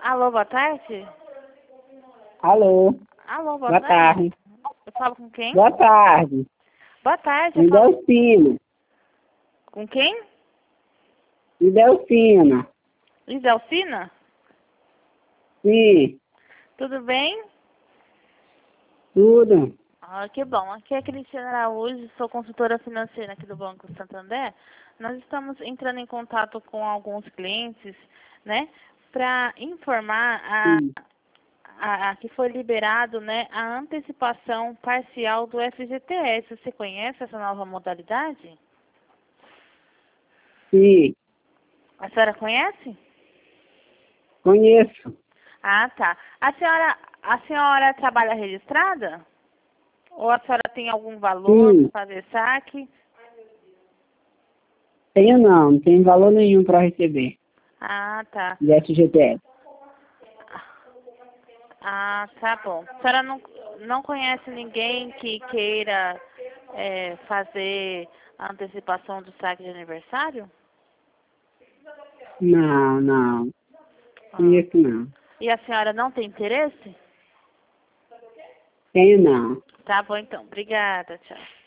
Alô, boa tarde? Alô, Alô, boa boa tarde. tarde. Eu falo com quem? Boa tarde. Boa tarde, eu Me falo Delfina. com quem? Me Delfina. Iselcina? Sim, Tudo bem? tudo. Ah, que bom. Aqui é a Cristiana Araújo, sou consultora financeira aqui do Banco Santander. Nós estamos entrando em contato com alguns clientes, né, para informar Sim, que foi liberado, né, a antecipação parcial do FGTS. Você conhece essa nova modalidade? sim, A senhora conhece? conheço. Ah, tá. A senhora trabalha registrada? Ou a senhora tem algum valor para Sim, fazer saque? não tem valor nenhum para receber Ah, tá. de FGTS. Ah, tá bom. A senhora não conhece ninguém que queira fazer a antecipação do saque de aniversário? Não, não, Ah. conheço não. E a senhora não tem interesse? Tenho não. Tá bom, então. Obrigada, tchau.